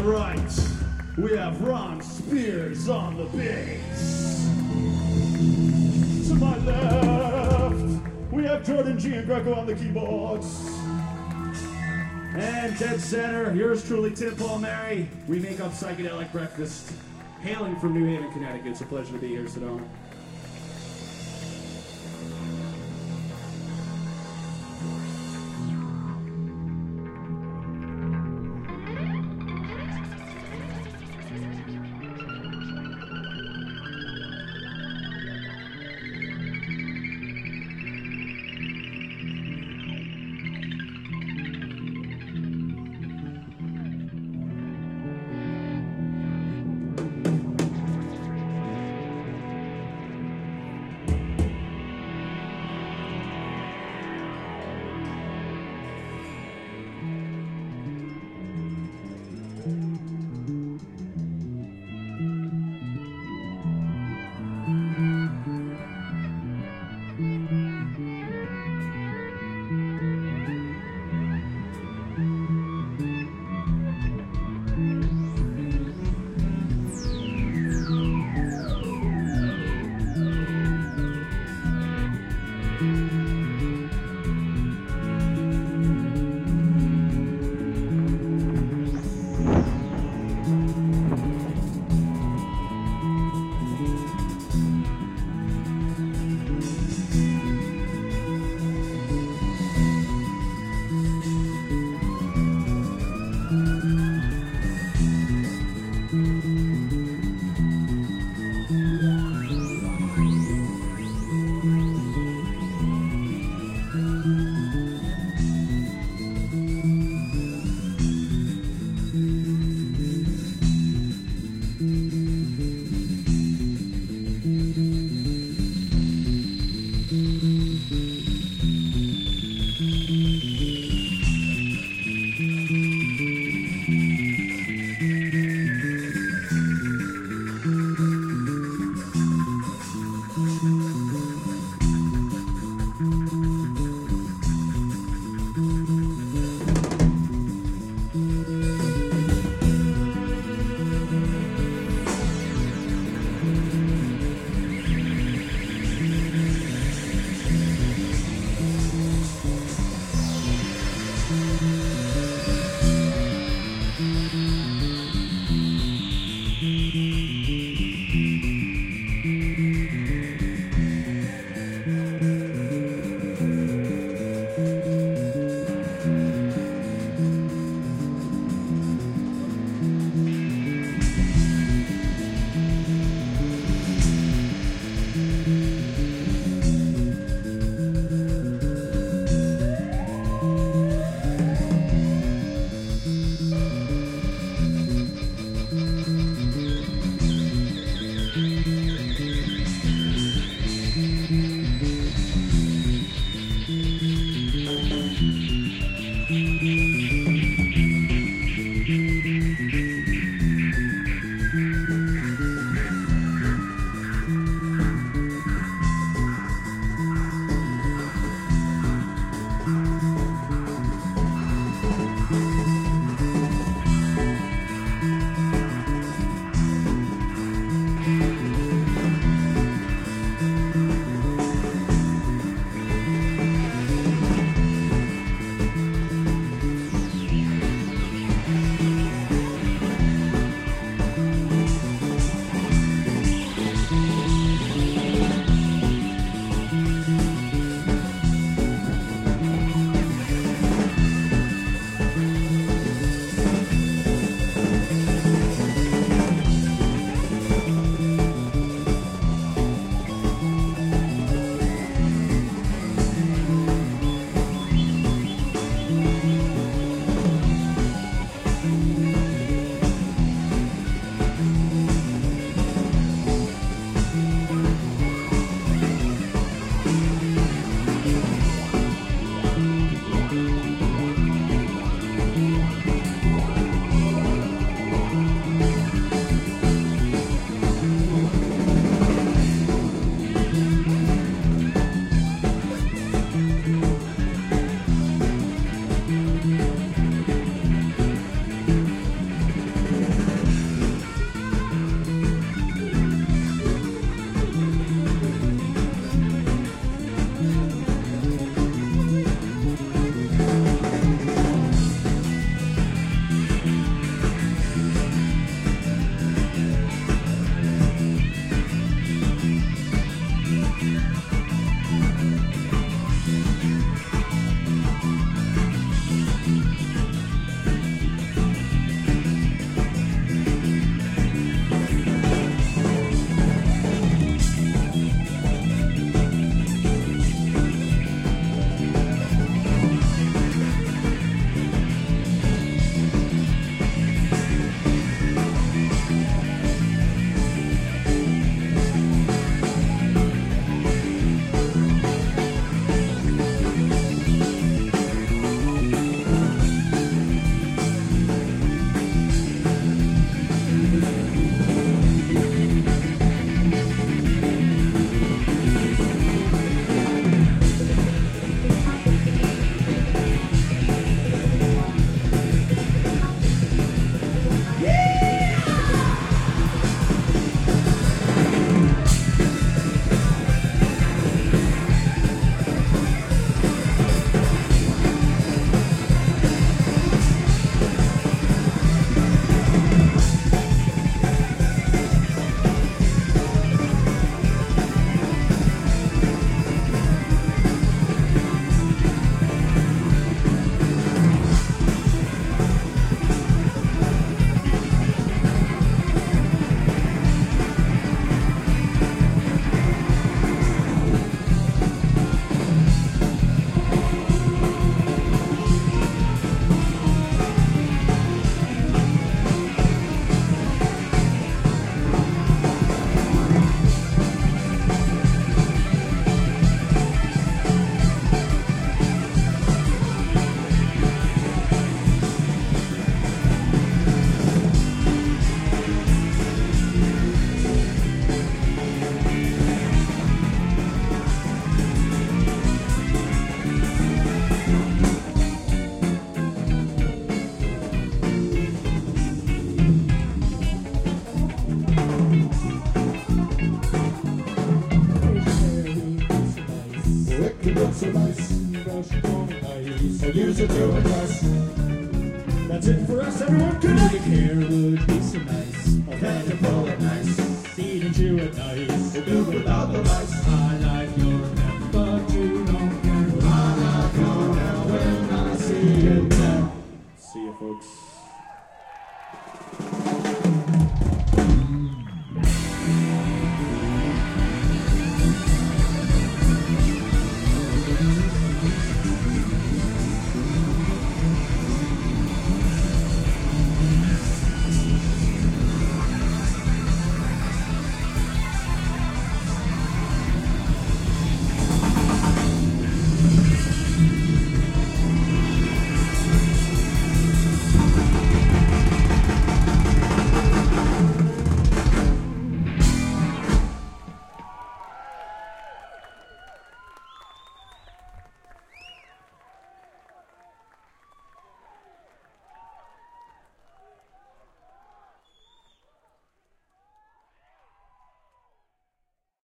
right, we have Ron Spears on the bass. To my left, we have Jordan Giangreco on the keyboards. And dead center, yours truly, Tim Palmieri. We make up Psychedelic Breakfast, hailing from New Haven, Connecticut. It's a pleasure to be here, Sedona. use it to adjust. That's it for us, everyone. Good night. Your hair would be so nice. I'll have to pull it nice. Eat and chew it nice. We'll do without the lice. I like your hair, but you don't care. I like your hair when I see it now. See you, folks.